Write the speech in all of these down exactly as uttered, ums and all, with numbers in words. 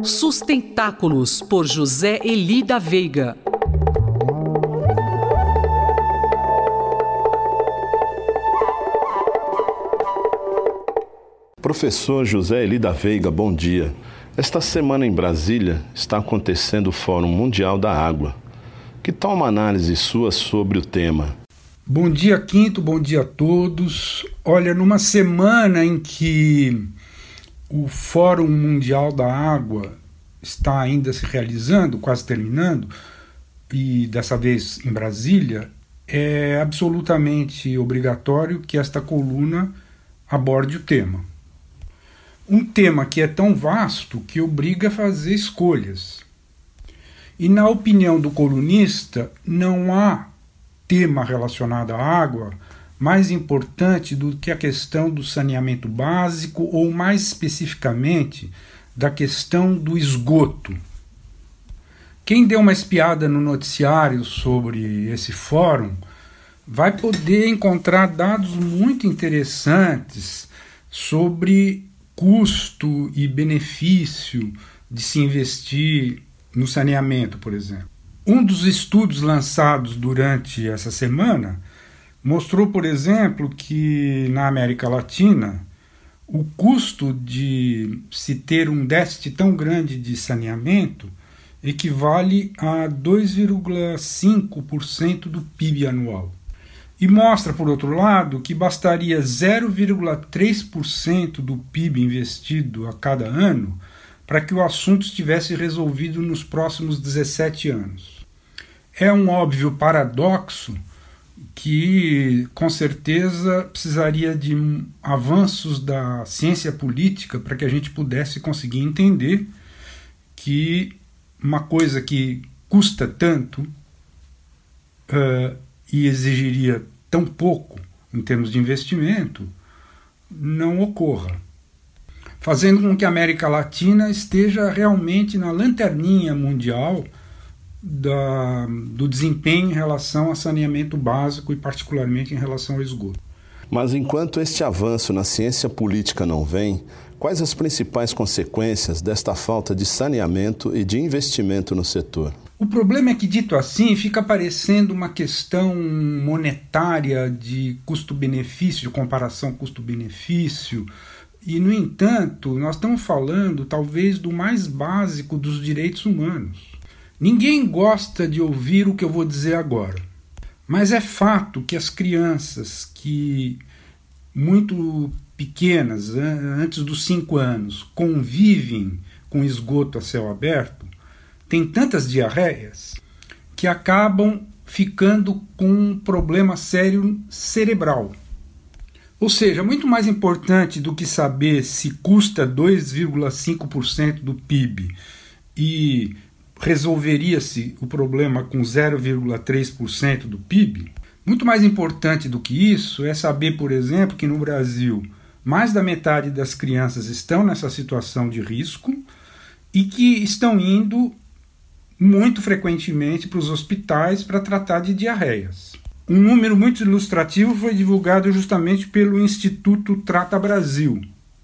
Sustentáculos, por José Eli da Veiga. Professor José Eli da Veiga, bom dia. Esta semana em Brasília está acontecendo o Fórum Mundial da Água. Que tal uma análise sua sobre o tema? Bom dia, Quinto, bom dia a todos. Olha, numa semana em que o Fórum Mundial da Água está ainda se realizando, quase terminando, e dessa vez em Brasília, é absolutamente obrigatório que esta coluna aborde o tema. Um tema que é tão vasto que obriga a fazer escolhas. E na opinião do colunista, não há tema relacionado à água mais importante do que a questão do saneamento básico, ou mais especificamente, da questão do esgoto. Quem deu uma espiada no noticiário sobre esse fórum vai poder encontrar dados muito interessantes sobre custo e benefício de se investir no saneamento, por exemplo. Um dos estudos lançados durante essa semana mostrou, por exemplo, que na América Latina o custo de se ter um déficit tão grande de saneamento equivale a dois vírgula cinco por cento do P I B anual. E mostra, por outro lado, que bastaria zero vírgula três por cento do P I B investido a cada ano para que o assunto estivesse resolvido nos próximos dezessete anos. É um óbvio paradoxo que, com certeza, precisaria de avanços da ciência política para que a gente pudesse conseguir entender que uma coisa que custa tanto uh, e exigiria tão pouco em termos de investimento não ocorra, fazendo com que a América Latina esteja realmente na lanterninha mundial da, do desempenho em relação a saneamento básico e particularmente em relação ao esgoto. Mas enquanto este avanço na ciência política não vem, quais as principais consequências desta falta de saneamento e de investimento no setor? O problema é que, dito assim, fica parecendo uma questão monetária de custo-benefício, de comparação custo-benefício, e, no entanto, nós estamos falando talvez do mais básico dos direitos humanos. Ninguém gosta de ouvir o que eu vou dizer agora, mas é fato que as crianças que, muito pequenas, antes dos cinco anos, convivem com esgoto a céu aberto, têm tantas diarreias que acabam ficando com um problema sério cerebral. Ou seja, muito mais importante do que saber se custa dois vírgula cinco por cento do P I B e resolveria-se o problema com zero vírgula três por cento do P I B, muito mais importante do que isso é saber, por exemplo, que no Brasil mais da metade das crianças estão nessa situação de risco e que estão indo muito frequentemente para os hospitais para tratar de diarreias. Um número muito ilustrativo foi divulgado justamente pelo Instituto Trata Brasil.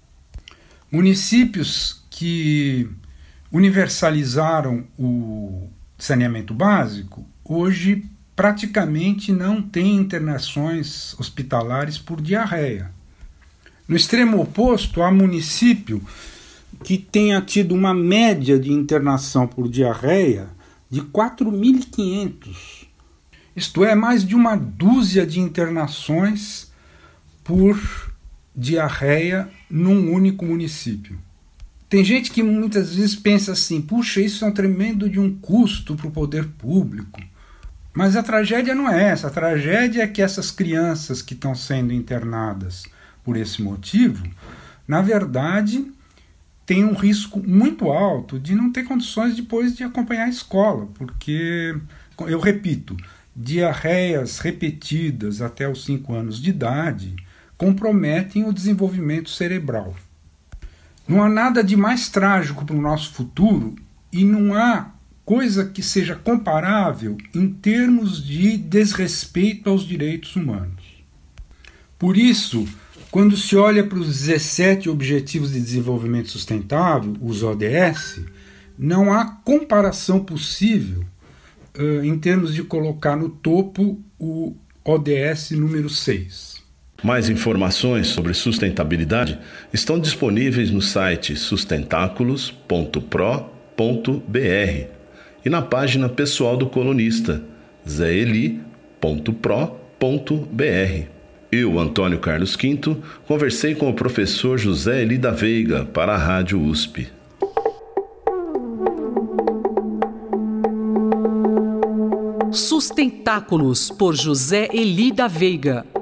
Municípios que universalizaram o saneamento básico hoje praticamente não têm internações hospitalares por diarreia. No extremo oposto, há município que tenha tido uma média de internação por diarreia de quatro mil e quinhentos. Isto é, mais de uma dúzia de internações por diarreia num único município. Tem gente que muitas vezes pensa assim, puxa, isso é um tremendo de um custo para o poder público. Mas a tragédia não é essa. A tragédia é que essas crianças que estão sendo internadas por esse motivo, na verdade, têm um risco muito alto de não ter condições depois de acompanhar a escola, porque, eu repito, diarreias repetidas até os cinco anos de idade comprometem o desenvolvimento cerebral. Não há nada de mais trágico para o nosso futuro e não há coisa que seja comparável em termos de desrespeito aos direitos humanos. Por isso, quando se olha para os dezessete Objetivos de Desenvolvimento Sustentável, os O D S, não há comparação possível uh, em termos de colocar no topo o O D S número seis. Mais informações sobre sustentabilidade estão disponíveis no site sustentáculos ponto pro ponto br e na página pessoal do colunista zé eli ponto pro ponto br. Eu, Antônio Carlos Quinto, conversei com o professor José Eli da Veiga para a Rádio U S P. Sustentáculos, por José Eli da Veiga.